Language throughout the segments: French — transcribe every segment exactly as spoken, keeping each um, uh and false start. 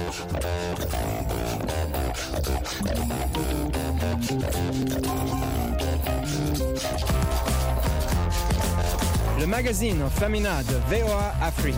Le magazine féminin de V O A Afrique.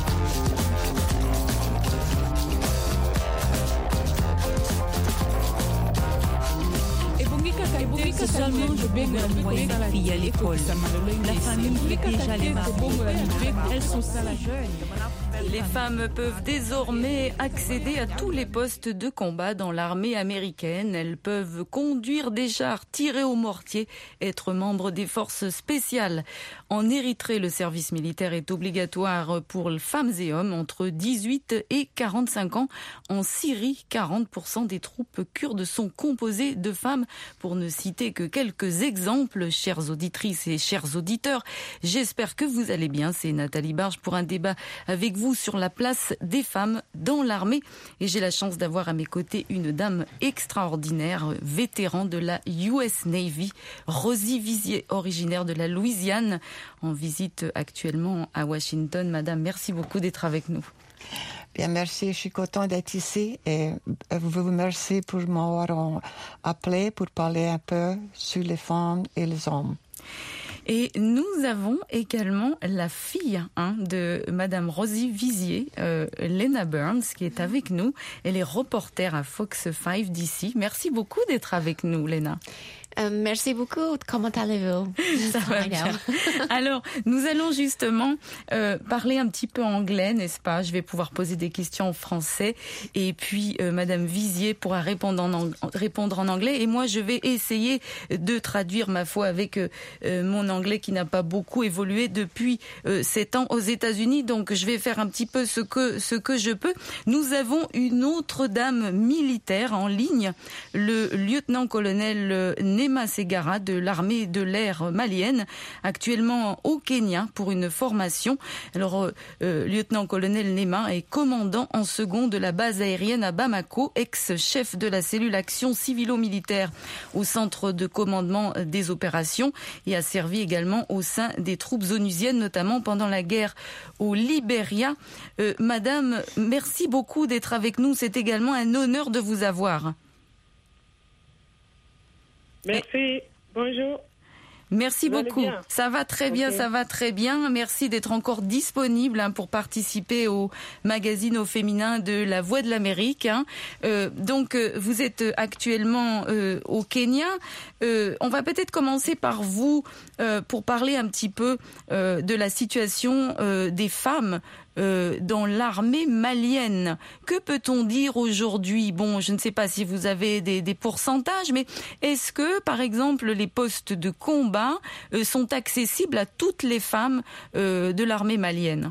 Seulement je baigne la moyenne fille à l'école. La famille fait déjà les mariés. Elles sont ça la jeune. Les femmes peuvent désormais accéder à tous les postes de combat dans l'armée américaine. Elles peuvent conduire des chars, tirer au mortier, être membres des forces spéciales. En Érythrée, le service militaire est obligatoire pour femmes et hommes entre dix-huit et quarante-cinq ans. En Syrie, quarante pour cent des troupes kurdes sont composées de femmes, pour ne citer que quelques exemples. Chères auditrices et chers auditeurs, j'espère que vous allez bien. C'est Nathalie Barge pour un débat avec vous sur la place des femmes dans l'armée. Et j'ai la chance d'avoir à mes côtés une dame extraordinaire, vétéran de la U S Navy, Rosie Vizier, originaire de la Louisiane, en visite actuellement à Washington. Madame, merci beaucoup d'être avec nous. Bien, merci. Je suis contente d'être ici et vous remercie pour m'avoir appelé pour parler un peu sur les femmes et les hommes. Et nous avons également la fille hein, de Madame Rosie Vizier, euh, Lena Burns, qui est avec nous. Elle est reporter à Fox cinq d'ici. Merci beaucoup d'être avec nous, Lena. Euh, merci beaucoup. Comment allez-vous? Ça va bien. Alors, nous allons justement euh, parler un petit peu anglais, n'est-ce pas? Je vais pouvoir poser des questions en français et puis euh, Madame Vizier pourra répondre en, ang- répondre en anglais et moi je vais essayer de traduire ma foi avec euh, mon anglais qui n'a pas beaucoup évolué depuis euh, sept ans aux États-Unis. Donc, je vais faire un petit peu ce que ce que je peux. Nous avons une autre dame militaire en ligne, le lieutenant-colonel euh, Nema Segara de l'armée de l'air malienne, actuellement au Kenya pour une formation. Alors, euh, lieutenant-colonel Nema est commandant en second de la base aérienne à Bamako, ex-chef de la cellule action civilo-militaire au centre de commandement des opérations et a servi également au sein des troupes onusiennes, notamment pendant la guerre au Libéria. Euh, Madame, merci beaucoup d'être avec nous. C'est également un honneur de vous avoir. Merci, bonjour. Merci vous beaucoup. Ça va très bien, okay. ça va très bien. Merci d'être encore disponible hein, pour participer au magazine au féminin de La Voix de l'Amérique. Hein. Euh, donc, euh, vous êtes actuellement euh, au Kenya. Euh, on va peut-être commencer par vous euh, pour parler un petit peu euh, de la situation euh, des femmes Euh, dans l'armée malienne. Que peut-on dire aujourd'hui? Bon, je ne sais pas si vous avez des, des pourcentages, mais est-ce que, par exemple, les postes de combat euh, sont accessibles à toutes les femmes euh, de l'armée malienne?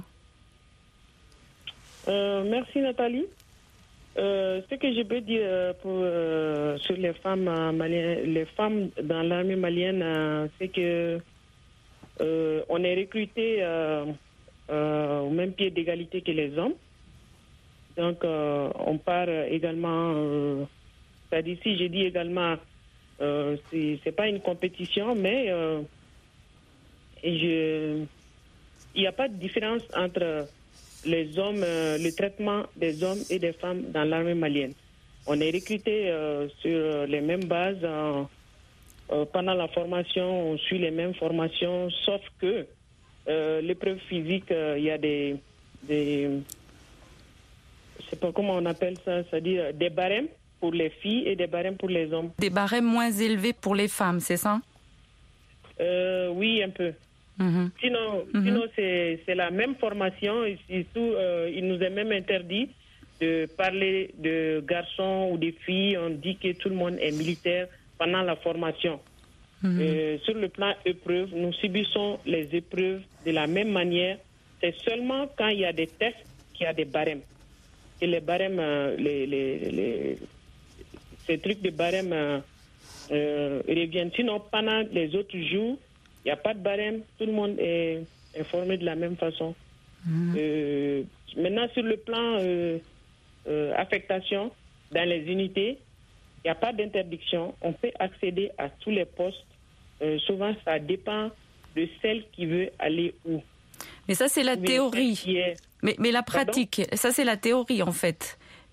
euh, Merci Nathalie. Euh, ce que je peux dire pour, euh, sur les femmes euh, maliennes, les femmes dans l'armée malienne, euh, c'est que euh, on est recruté euh, Euh, au même pied d'égalité que les hommes. Donc, euh, on part également, euh, c'est-à-dire si je dis également, euh, c'est, c'est pas une compétition, mais euh, et je, il n'y a pas de différence entre les hommes, euh, le traitement des hommes et des femmes dans l'armée malienne. On est recruté euh, sur les mêmes bases. Euh, euh, pendant la formation, on suit les mêmes formations, sauf que Euh, l'épreuve physique, il euh, y a des, des, je sais pas comment on appelle ça, c'est-à-dire des barèmes pour les filles et des barèmes pour les hommes. Des barèmes moins élevés pour les femmes, c'est ça? euh, Oui, un peu. Mm-hmm. Sinon, mm-hmm. sinon c'est, c'est la même formation et surtout, euh, il nous est même interdit de parler de garçons ou de filles. On dit que tout le monde est militaire pendant la formation. Mmh. Euh, sur le plan épreuve, nous subissons les épreuves de la même manière. C'est seulement quand il y a des tests qu'il y a des barèmes. Et les barèmes, euh, les, les, les, ces trucs de barèmes euh, euh, reviennent. Sinon, pendant les autres jours, il n'y a pas de barème. Tout le monde est informé de la même façon. Mmh. Euh, maintenant, sur le plan euh, euh, affectation, dans les unités, il n'y a pas d'interdiction. On peut accéder à tous les postes. Euh, souvent, ça dépend de celle qui veut aller où. Mais ça, c'est la théorie. Est... Mais, mais la pratique, Pardon? Ça, c'est la théorie, en fait.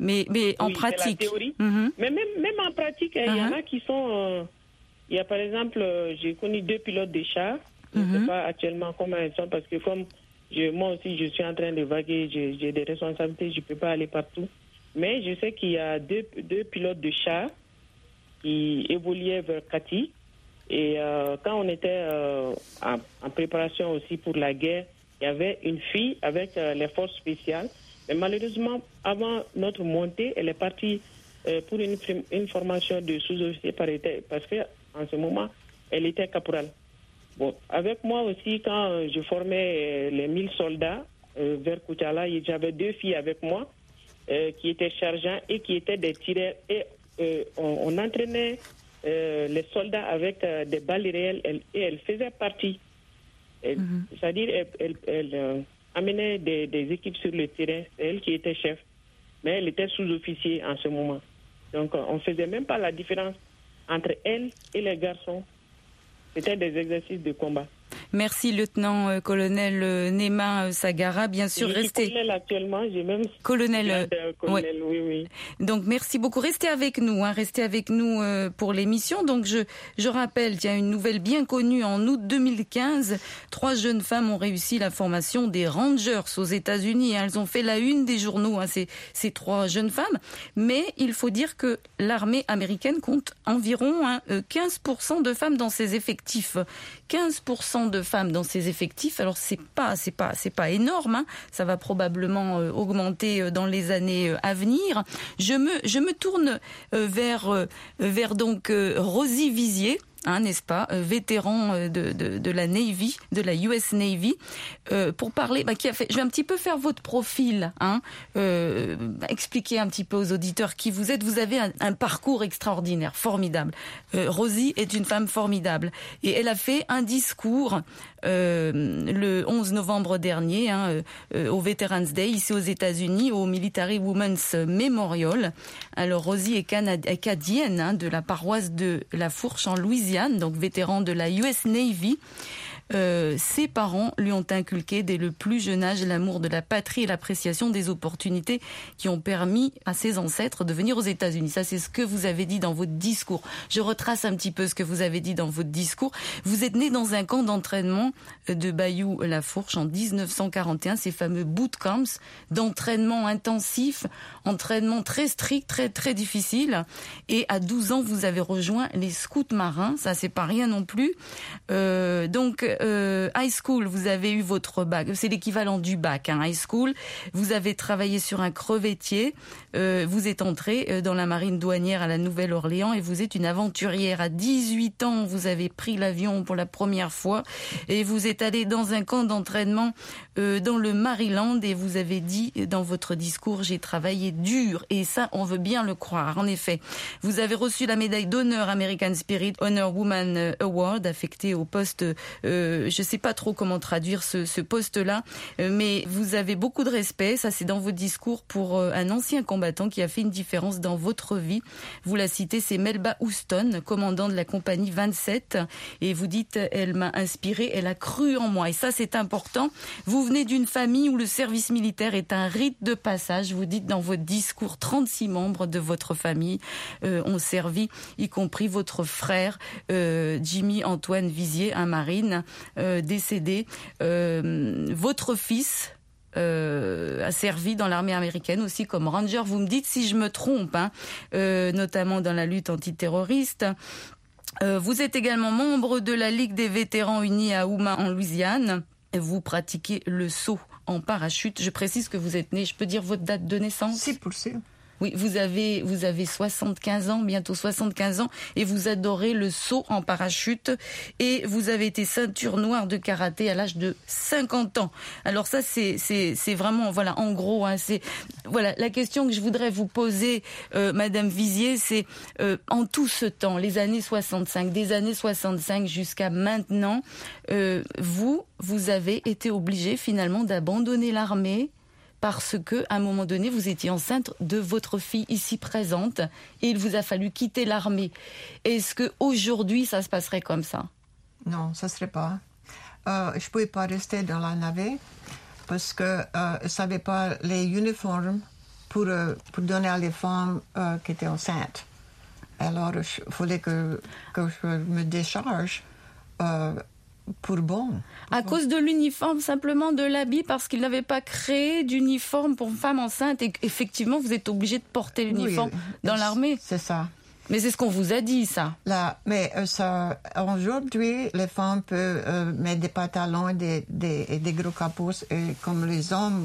Mais, mais en oui, pratique. C'est la théorie. Mm-hmm. Mais même, même en pratique, il uh-huh. y en a qui sont. Euh, il y a par exemple, euh, j'ai connu deux pilotes de chars. Je ne mm-hmm. sais pas actuellement comment elles sont parce que comme je, moi aussi je suis en train de vaguer, j'ai, j'ai des responsabilités, je ne peux pas aller partout. Mais je sais qu'il y a deux, deux pilotes de chars qui évoluaient vers Kati. Et euh, quand on était euh, en, en préparation aussi pour la guerre, il y avait une fille avec euh, les forces spéciales. Mais malheureusement, avant notre montée, elle est partie euh, pour une, une formation de sous-officier par été, parce qu'en ce moment, elle était caporale. Bon, avec moi aussi, quand euh, je formais euh, les mille soldats euh, vers Koutiala, j'avais deux filles avec moi euh, qui étaient chargeants et qui étaient des tireurs. Et euh, on, on entraînait euh, les soldats avec euh, des balles réelles elle, et elles faisaient partie. Elle, mm-hmm. C'est-à-dire, elle, elle, elle euh, amenait des, des équipes sur le terrain. C'est elle qui était chef. Mais elle était sous-officier en ce moment. Donc, on ne faisait même pas la différence entre elle et les garçons. C'était des exercices de combat. Merci, lieutenant-colonel euh, Nema euh, Sagara. Bien sûr, je restez. Suis colonel actuellement, j'ai même. Colonel. Euh, colonel ouais. oui, oui. Donc, merci beaucoup. Restez avec nous, hein, restez avec nous euh, pour l'émission. Donc, je, je rappelle, il y a une nouvelle bien connue en août deux mille quinze. Trois jeunes femmes ont réussi la formation des Rangers aux États-Unis. Elles ont fait la une des journaux, hein, ces, ces trois jeunes femmes. Mais il faut dire que l'armée américaine compte environ hein, quinze pour cent de femmes dans ses effectifs. quinze pour cent de femmes dans ses effectifs. Alors c'est pas c'est pas c'est pas énorme, hein. Ça va probablement euh, augmenter euh, dans les années euh, à venir. Je me je me tourne euh, vers euh, vers donc euh, Rosie Vizier. Hein, n'est-ce pas, euh, vétéran euh, de, de, de la Navy, de la U S Navy, euh, pour parler, bah, qui a fait, je vais un petit peu faire votre profil, hein, euh, expliquer un petit peu aux auditeurs qui vous êtes. Vous avez un, un parcours extraordinaire, formidable. Euh, Rosie est une femme formidable et elle a fait un discours euh, le onze novembre dernier, hein, euh, au Veterans Day ici aux États-Unis, au Military Women's Memorial. Alors Rosie est canadienne, hein, de la paroisse de La Fourche en Louisiane. Donc vétéran de la U S Navy. Euh, ses parents lui ont inculqué dès le plus jeune âge l'amour de la patrie et l'appréciation des opportunités qui ont permis à ses ancêtres de venir aux États-Unis. Ça, c'est ce que vous avez dit dans votre discours. Je retrace un petit peu ce que vous avez dit dans votre discours. Vous êtes né dans un camp d'entraînement de Bayou-la-Fourche en dix-neuf cent quarante et un, ces fameux bootcamps d'entraînement intensif, entraînement très strict, très très difficile. Et à douze ans, vous avez rejoint les scouts marins. Ça, c'est pas rien non plus. Euh, donc Euh, high school, vous avez eu votre bac, c'est l'équivalent du bac, hein, high school. Vous avez travaillé sur un crevettier, euh, vous êtes entré dans la marine douanière à la Nouvelle-Orléans et vous êtes une aventurière. À dix-huit ans, vous avez pris l'avion pour la première fois et vous êtes allé dans un camp d'entraînement euh, dans le Maryland et vous avez dit dans votre discours, j'ai travaillé dur, et ça, on veut bien le croire. En effet, vous avez reçu la médaille d'honneur American Spirit Honor Woman Award affectée au poste euh, je ne sais pas trop comment traduire ce, ce poste-là, mais vous avez beaucoup de respect. Ça, c'est dans votre discours pour un ancien combattant qui a fait une différence dans votre vie. Vous la citez, c'est Melba Houston, commandant de la compagnie vingt-sept. Et vous dites, elle m'a inspiré, elle a cru en moi. Et ça, c'est important. Vous venez d'une famille où le service militaire est un rite de passage. Vous dites dans votre discours, trente-six membres de votre famille euh, ont servi, y compris votre frère, euh, Jimmy Antoine Vizier, un marine. Euh, décédé. Euh, votre fils euh, a servi dans l'armée américaine aussi comme ranger. Vous me dites si je me trompe, hein, euh, notamment dans la lutte antiterroriste. Euh, vous êtes également membre de la Ligue des vétérans unis à Houma en Louisiane. Et vous pratiquez le saut en parachute. Je précise que vous êtes né, je peux dire votre date de naissance ? Si, pour sûr. Oui, vous avez vous avez soixante-quinze ans, bientôt soixante-quinze ans, et vous adorez le saut en parachute, et vous avez été ceinture noire de karaté à l'âge de cinquante ans. Alors ça, c'est c'est c'est vraiment, voilà, en gros, hein, c'est voilà la question que je voudrais vous poser, euh, Madame Vizier, c'est euh, en tout ce temps, les années soixante-cinq, des années soixante-cinq jusqu'à maintenant, euh, vous vous avez été obligée finalement d'abandonner l'armée. Parce que, à un moment donné, vous étiez enceinte de votre fille ici présente et il vous a fallu quitter l'armée. Est-ce que aujourd'hui ça se passerait comme ça ? Non, ça ne serait pas. Euh, je ne pouvais pas rester dans la navette parce que euh, je ne savais pas les uniformes pour, euh, pour donner à les femmes euh, qui étaient enceintes. Alors, il fallait que, que je me décharge euh, pour bon. À cause de l'uniforme, simplement de l'habit, parce qu'ils n'avaient pas créé d'uniforme pour femmes enceintes. Et effectivement, vous êtes obligé de porter l'uniforme oui, dans l'armée. C'est ça. Mais c'est ce qu'on vous a dit, ça. Là, mais euh, ça, aujourd'hui, les femmes peuvent euh, mettre des pantalons et des, des, et des gros capots et comme les hommes,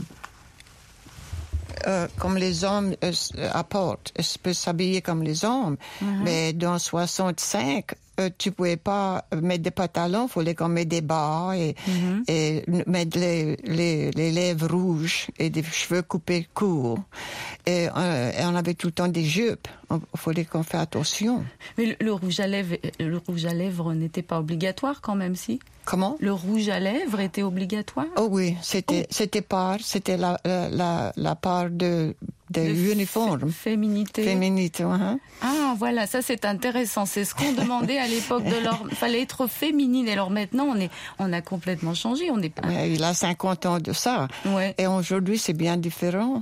euh, comme les hommes euh, apportent, ils peuvent s'habiller comme les hommes. Mm-hmm. Mais dans soixante-cinq, euh, tu pouvais pas mettre des pantalons, il fallait qu'on mette des bas et, mm-hmm. et mettre les, les, les lèvres rouges et des cheveux coupés courts. Et, euh, et on avait tout le temps des jupes. Il fallait qu'on fasse attention. Mais le, le rouge à lèvres, le rouge à lèvres n'était pas obligatoire quand même, si? Comment? Le rouge à lèvres était obligatoire? Oh oui, c'était, oh. c'était part, c'était la, la, la, la part de, de, de l'uniforme. F- féminité. Féminité, uh-huh. Ah, voilà, ça c'est intéressant. C'est ce qu'on demandait à l'époque de leur, fallait être féminine. Et alors maintenant, on est, on a complètement changé. On est pas. Ouais, il a cinquante ans de ça. Ouais. Et aujourd'hui, c'est bien différent.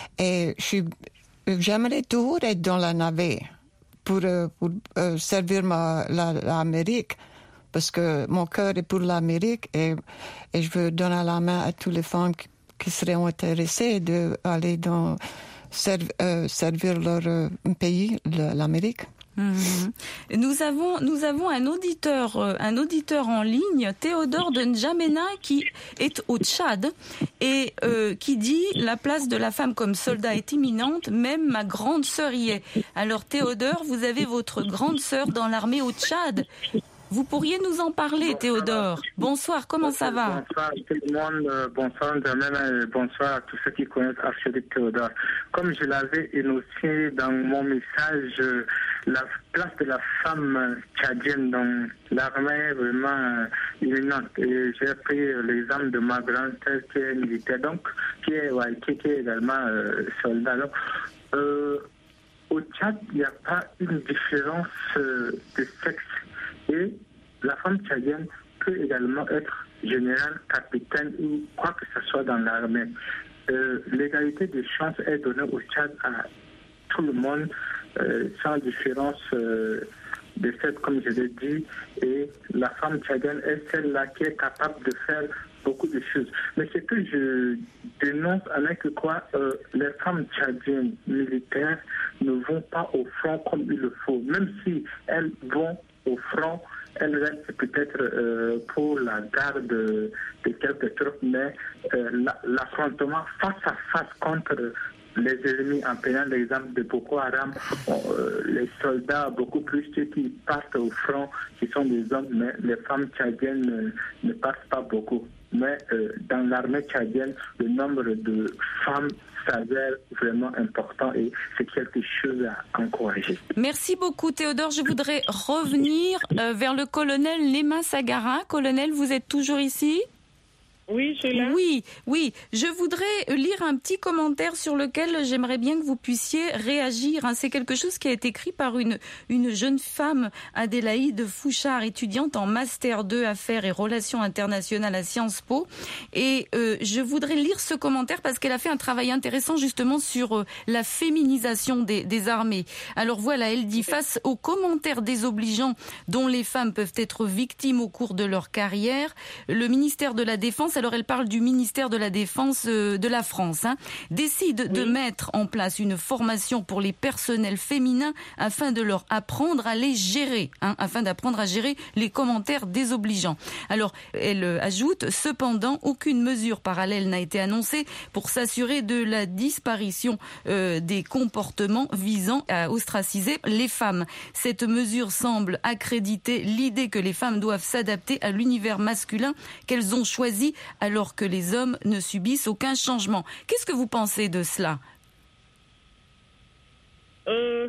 Et je suis, j'aimerais toujours être dans la navette pour, pour euh, servir ma, la, l'Amérique. Parce que mon cœur est pour l'Amérique et, et je veux donner la main à toutes les femmes qui, qui seraient intéressées d'aller dans serv, euh, servir leur euh, pays, l'Amérique. Mmh. Nous avons nous avons un auditeur euh, un auditeur en ligne, Théodore de N'Djamena, qui est au Tchad et euh, qui dit la place de la femme comme soldat est imminente, même ma grande sœur y est. Alors Théodore, vous avez votre grande sœur dans l'armée au Tchad. Vous pourriez nous en parler, Théodore. Bonsoir, comment ça va? Bonsoir tout le monde, bonsoir Ndjamena, bonsoir à tous ceux qui connaissent Archiduc Théodore. Comme je l'avais énoncé dans mon message, la place de la femme tchadienne dans l'armée est vraiment imminente. Et j'ai pris l'exemple de ma grand-sœur qui est militaire, donc qui est, ouais, qui, qui est également euh, soldat. Donc, euh, au Tchad, il n'y a pas une différence euh, de sexe. Et la femme tchadienne peut également être générale, capitaine ou quoi que ce soit dans l'armée. Euh, l'égalité des chances est donnée au Tchad à tout le monde, euh, sans différence euh, de sexe, comme je l'ai dit. Et la femme tchadienne est celle-là qui est capable de faire beaucoup de choses. Mais ce que je dénonce avec quoi euh, les femmes tchadiennes militaires ne vont pas au front comme il le faut. Même si elles vont au front, elles restent peut-être euh, pour la garde de, de quelques troupes, mais euh, la, l'affrontement face à face contre les ennemis, en prenant l'exemple de Boko Haram, euh, les soldats, beaucoup plus ceux qui partent au front, qui sont des hommes, mais les femmes tchadiennes ne, ne partent pas beaucoup. Mais euh, dans l'armée tchadienne, le nombre de femmes s'avère vraiment important et c'est quelque chose à encourager. Merci beaucoup Théodore. Je voudrais revenir euh, vers le colonel Lema Sagara. Colonel, vous êtes toujours ici ? Oui, je suis là. Oui, oui. Je voudrais lire un petit commentaire sur lequel j'aimerais bien que vous puissiez réagir. C'est quelque chose qui a été écrit par une, une jeune femme, Adélaïde Fouchard, étudiante en Master deux Affaires et Relations internationales à Sciences Po. Et euh, je voudrais lire ce commentaire parce qu'elle a fait un travail intéressant justement sur euh, la féminisation des, des armées. Alors voilà, elle dit « Face aux commentaires désobligeants dont les femmes peuvent être victimes au cours de leur carrière, le ministère de la Défense, alors elle parle du ministère de la Défense euh, de la France, hein, décide oui. de mettre en place une formation pour les personnels féminins afin de leur apprendre à les gérer, hein, afin d'apprendre à gérer les commentaires désobligeants. Alors, elle euh, ajoute, cependant, aucune mesure parallèle n'a été annoncée pour s'assurer de la disparition euh, des comportements visant à ostraciser les femmes. Cette mesure semble accréditer l'idée que les femmes doivent s'adapter à l'univers masculin qu'elles ont choisi alors que les hommes ne subissent aucun changement. Qu'est-ce que vous pensez de cela ? euh,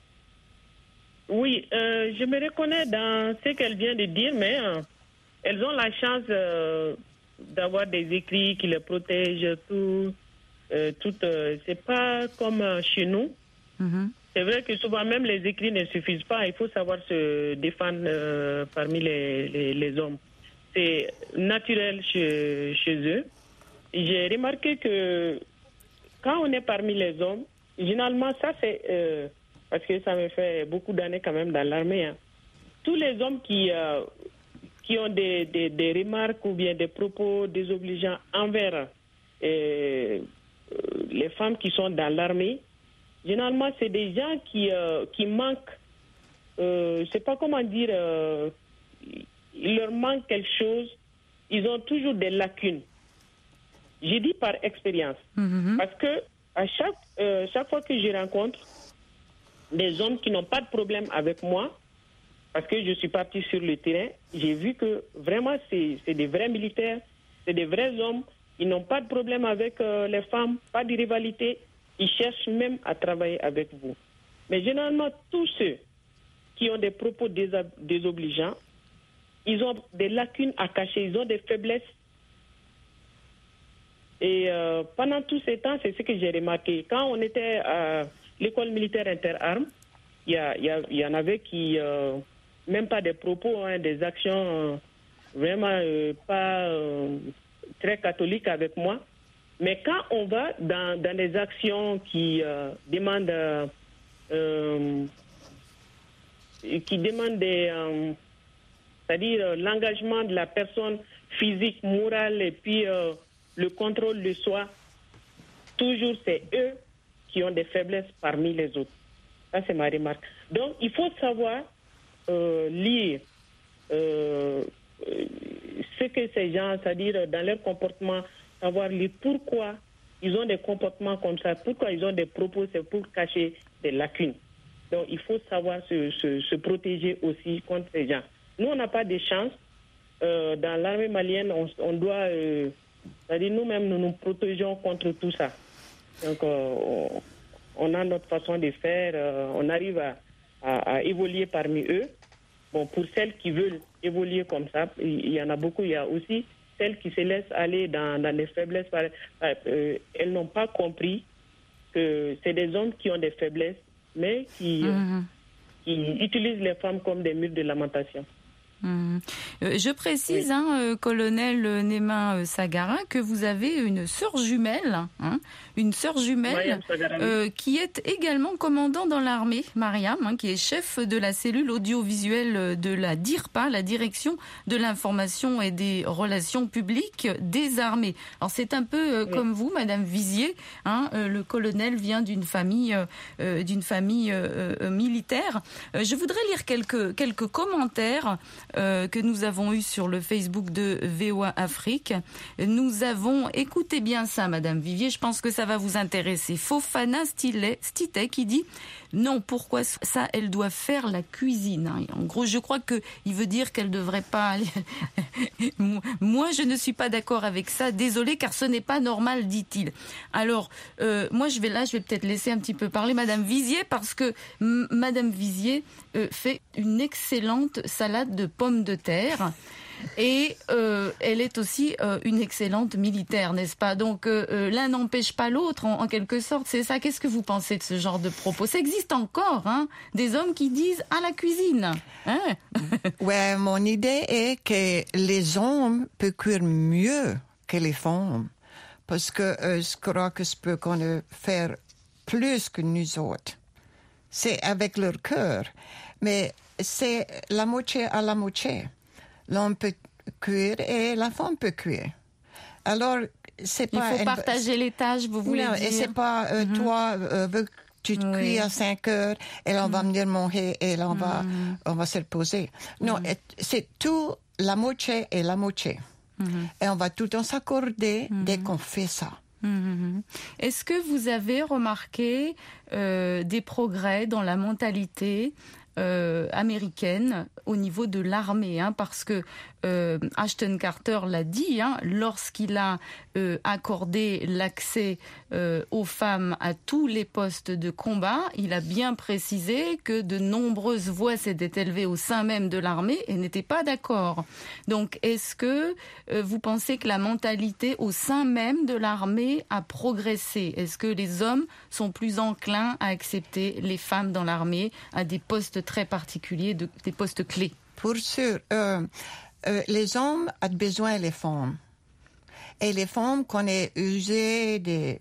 Oui, euh, je me reconnais dans ce qu'elle vient de dire, mais euh, elles ont la chance euh, d'avoir des écrits qui les protègent, tout. Euh, tout euh, c'est pas comme euh, chez nous. Mm-hmm. C'est vrai que souvent même les écrits ne suffisent pas. Il faut savoir se défendre euh, parmi les, les, les hommes. C'est naturel chez, chez eux. J'ai remarqué que quand on est parmi les hommes, généralement, ça c'est... Euh, parce que ça me fait beaucoup d'années quand même dans l'armée. Hein. Tous les hommes qui, euh, qui ont des, des, des remarques ou bien des propos désobligeants envers euh, les femmes qui sont dans l'armée, généralement, c'est des gens qui, euh, qui manquent, euh, je ne sais pas comment dire, euh, il leur manque quelque chose, ils ont toujours des lacunes. J'ai dit par expérience, mm-hmm. parce que à chaque, euh, chaque fois que je rencontre des hommes qui n'ont pas de problème avec moi, parce que je suis parti sur le terrain, j'ai vu que vraiment c'est, c'est des vrais militaires, c'est des vrais hommes, ils n'ont pas de problème avec euh, les femmes, pas de rivalité, ils cherchent même à travailler avec vous. Mais généralement, tous ceux qui ont des propos désa- désobligeants, ils ont des lacunes à cacher, ils ont des faiblesses. Et euh, pendant tous ces temps, c'est ce que j'ai remarqué. Quand on était à l'école militaire interarmes, il y, a, y, a, y en avait qui, euh, même pas des propos, hein, des actions euh, vraiment euh, pas euh, très catholiques avec moi. Mais quand on va dans, dans des actions qui euh, demandent, euh, euh, qui demandent des, euh, c'est-à-dire euh, l'engagement de la personne physique, morale et puis euh, le contrôle de soi, toujours c'est eux qui ont des faiblesses parmi les autres. Ça, c'est ma remarque. Donc, il faut savoir euh, lire euh, ce que ces gens, c'est-à-dire dans leur comportement, savoir lire pourquoi ils ont des comportements comme ça, pourquoi ils ont des propos, c'est pour cacher des lacunes. Donc, il faut savoir se, se, se protéger aussi contre ces gens. Nous, on n'a pas de chance. Euh, dans l'armée malienne, on, on doit... Euh, c'est-à-dire nous-mêmes, nous nous protégeons contre tout ça. Donc, euh, on a notre façon de faire. Euh, on arrive à, à, à évoluer parmi eux. Bon, pour celles qui veulent évoluer comme ça, il y en a beaucoup. Il y a aussi celles qui se laissent aller dans, dans les faiblesses. Euh, elles n'ont pas compris que c'est des hommes qui ont des faiblesses, mais qui, mmh. qui utilisent les femmes comme des murs de lamentation. Mmh. Euh, je précise, oui. hein, euh, colonel Néma Sagara, que vous avez une sœur jumelle, hein, une sœur jumelle euh, qui est également commandant dans l'armée, Mariam, hein, qui est chef de la cellule audiovisuelle de la DIRPA, la Direction de l'information et des relations publiques des armées. Alors c'est un peu euh, oui. comme vous, Madame Vizier, hein, euh, le colonel vient d'une famille, euh, d'une famille euh, euh, militaire. Euh, je voudrais lire quelques quelques commentaires. Euh, que nous avons eu sur le Facebook de V O A Afrique. Nous avons, écoutez bien ça, Madame Vivier, je pense que ça va vous intéresser. Fofana Stité qui dit non, pourquoi ça, elle doit faire la cuisine. En gros, je crois que il veut dire qu'elle devrait pas aller. Moi, je ne suis pas d'accord avec ça. Désolée, car ce n'est pas normal, dit-il. Alors, euh, moi, je vais là, je vais peut-être laisser un petit peu parler Madame Vizier, parce que m- Madame Vizier euh, fait une excellente salade de pommes de terre. Et euh, elle est aussi euh, une excellente militaire, n'est-ce pas? Donc euh, l'un n'empêche pas l'autre, en, en quelque sorte, c'est ça. Qu'est-ce que vous pensez de ce genre de propos? Ça existe encore, hein, des hommes qui disent à la cuisine. Hein? Ouais, mon idée est que les hommes peuvent cuire mieux que les femmes, parce que euh, je crois que ce peut qu'on faire plus que nous autres. C'est avec leur cœur, mais c'est la moitié à la moitié. L'homme peut cuire et la femme peut cuire. Alors, c'est pas... Il faut une... partager les tâches, vous voulez non, dire. Et c'est pas, euh, mm-hmm. toi, euh, veux que tu te oui. cuis à cinq heures, et là, on mm-hmm. va venir manger, et là, on, mm-hmm. va, on va se reposer. Non, mm-hmm. c'est tout la moitié et la moitié. Mm-hmm. Et on va tout le temps s'accorder mm-hmm. dès qu'on fait ça. Mmh. Est-ce que vous avez remarqué euh, des progrès dans la mentalité euh, américaine au niveau de l'armée, hein, parce que euh, Ashton Carter l'a dit, hein, lorsqu'il a euh, accordé l'accès euh, aux femmes à tous les postes de combat, il a bien précisé que de nombreuses voix s'étaient élevées au sein même de l'armée et n'étaient pas d'accord. Donc, est-ce que euh, vous pensez que la mentalité au sein même de l'armée a progressé? Est-ce que les hommes sont plus enclins à accepter les femmes dans l'armée à des postes très particuliers, de, des postes clés? Pour sûr. Euh, euh, les hommes ont besoin des femmes. Et les femmes qu'on est usées de,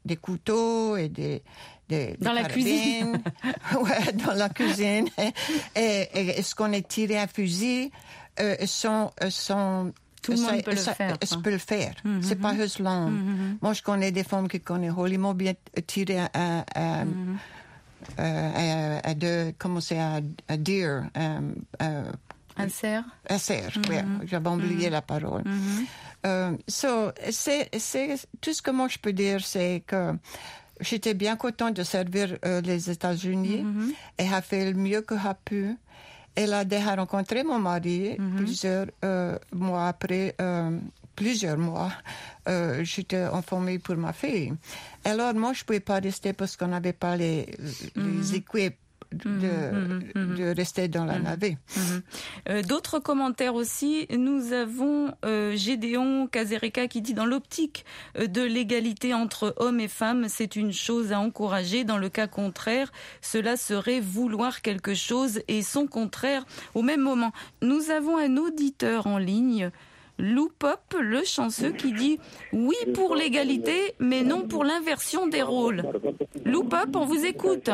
des couteaux et des, des dans des la cuisine. Ouais, dans la cuisine. Et, et est-ce qu'on est tiré à fusil? Euh, sont, sont, Tout le ça, monde peut ça, le faire. Ça peut le faire. Mm-hmm. C'est pas juste l'homme. Mm-hmm. Moi, je connais des femmes qui connaissent Hollywood bien tiré à, à, à, mm-hmm. euh, à, à de, comment c'est, à, à deer, euh, euh, un cerf. Un cerf, mm-hmm. oui. J'avais oublié mm-hmm. la parole. Mm-hmm. Euh, so, c'est, c'est, tout ce que moi je peux dire, c'est que j'étais bien contente de servir euh, les États-Unis. Mm-hmm. Elle a fait le mieux qu'elle a pu. Elle a déjà rencontré mon mari mm-hmm. plusieurs euh, mois après, euh, plusieurs mois. Euh, j'étais en famille pour ma fille. Alors, moi, je ne pouvais pas rester parce qu'on n'avait pas les, les mm-hmm. équipes de, mm-hmm. de rester dans la mm-hmm. navette. Mm-hmm. Euh, d'autres commentaires aussi. Nous avons euh, Gédéon Kazereka qui dit « Dans l'optique de l'égalité entre hommes et femmes, c'est une chose à encourager. Dans le cas contraire, cela serait vouloir quelque chose et son contraire au même moment. » Nous avons un auditeur en ligne, Loupop, le chanceux, qui dit « Oui pour l'égalité, mais non pour l'inversion des rôles. » Loupop, on vous écoute.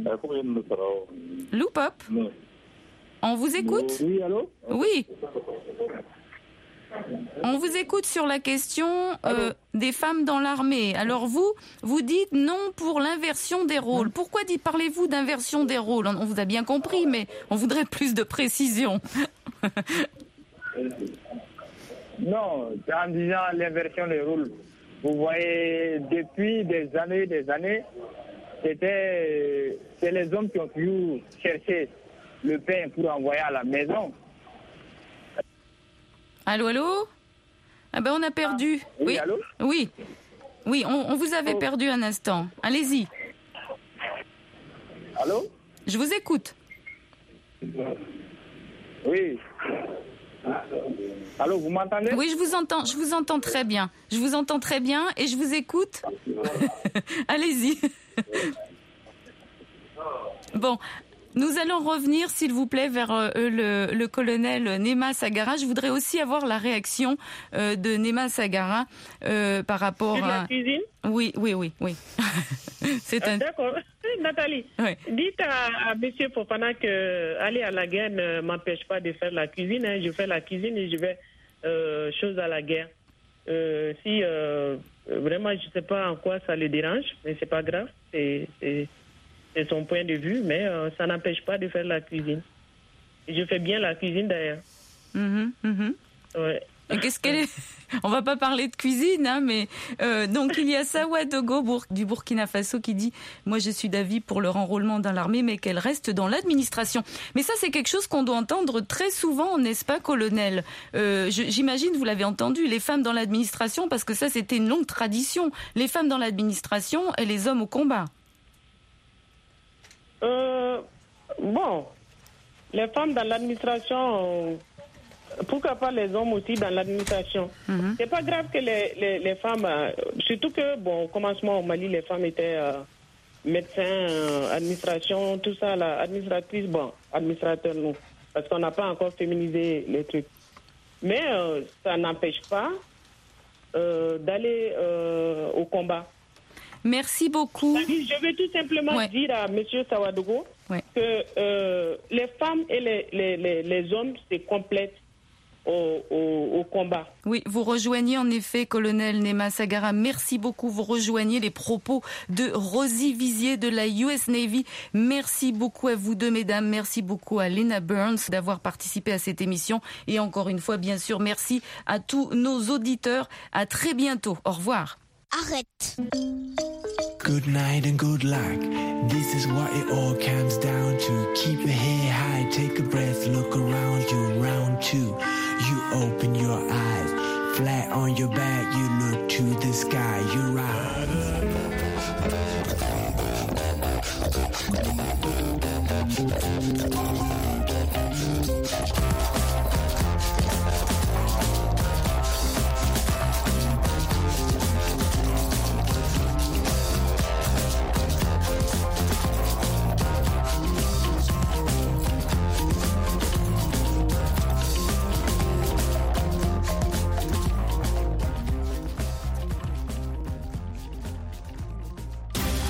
Loupop, on vous écoute? Oui, allô? Oui. On vous écoute sur la question euh, des femmes dans l'armée. Alors vous, vous dites non pour l'inversion des rôles. Pourquoi dit, parlez-vous d'inversion des rôles? On vous a bien compris, mais on voudrait plus de précision. Non, en disant l'inversion des rôles, vous voyez, depuis des années des années, c'était c'est les hommes qui ont pu chercher le pain pour envoyer à la maison. Allô, allô? Ah ben on a perdu. Ah, oui, oui, allô? Oui, oui, on, on vous avait oh. perdu un instant. Allez-y. Allô? Je vous écoute. Oui. Allô, vous m'entendez? Oui, je vous entends, je vous entends très bien. Je vous entends très bien et je vous écoute. Allez-y. Bon, nous allons revenir, s'il vous plaît, vers euh, le, le colonel Nema Sagara. Je voudrais aussi avoir la réaction euh, de Nema Sagara euh, par rapport Sur à... la cuisine? Oui, oui, oui, oui. C'est ah, un... D'accord. Nathalie, oui. Dites à, à M. Fofana que aller à la guerre ne m'empêche pas de faire la cuisine. Hein. Je fais la cuisine et je vais euh, chose à la guerre. Euh, si euh, vraiment, je ne sais pas en quoi ça le dérange, mais c'est pas grave. C'est, c'est, c'est son point de vue, mais euh, ça n'empêche pas de faire la cuisine. Et je fais bien la cuisine d'ailleurs. Mm-hmm, mm-hmm. Ouais. Et qu'est-ce qu'elle est... On va pas parler de cuisine, hein, mais euh, donc il y a Sawa Dogo Bour... du Burkina Faso qui dit « Moi je suis d'avis pour leur enrôlement dans l'armée, mais qu'elle reste dans l'administration. » Mais ça c'est quelque chose qu'on doit entendre très souvent, n'est-ce pas, colonel? euh, je, J'imagine, vous l'avez entendu, les femmes dans l'administration, parce que ça c'était une longue tradition. Les femmes dans l'administration et les hommes au combat. Euh, bon, les femmes dans l'administration... Pourquoi pas les hommes aussi dans l'administration? Mm-hmm. C'est pas grave que les, les, les femmes, euh, surtout que, bon, au commencement au Mali, les femmes étaient euh, médecins, euh, administration, tout ça, la administratrice, bon, administrateur, non, parce qu'on n'a pas encore féminisé les trucs. Mais euh, ça n'empêche pas euh, d'aller euh, au combat. Merci beaucoup. Je veux tout simplement ouais. dire à M. Sawadogo ouais. que euh, les femmes et les, les, les, les hommes se complètent Au, au, au combat. Oui, vous rejoignez en effet, colonel Nema Sagara. Merci beaucoup. Vous rejoignez les propos de Rosie Vizier de la U S Navy. Merci beaucoup à vous deux, mesdames. Merci beaucoup à Lena Burns d'avoir participé à cette émission. Et encore une fois, bien sûr, merci à tous nos auditeurs. À très bientôt. Au revoir. Arrête. Good night and good luck. This is what it all comes down to. Keep your head high, take a breath, look around you, round two. You open your eyes, flat on your back, you look to the sky, you rise.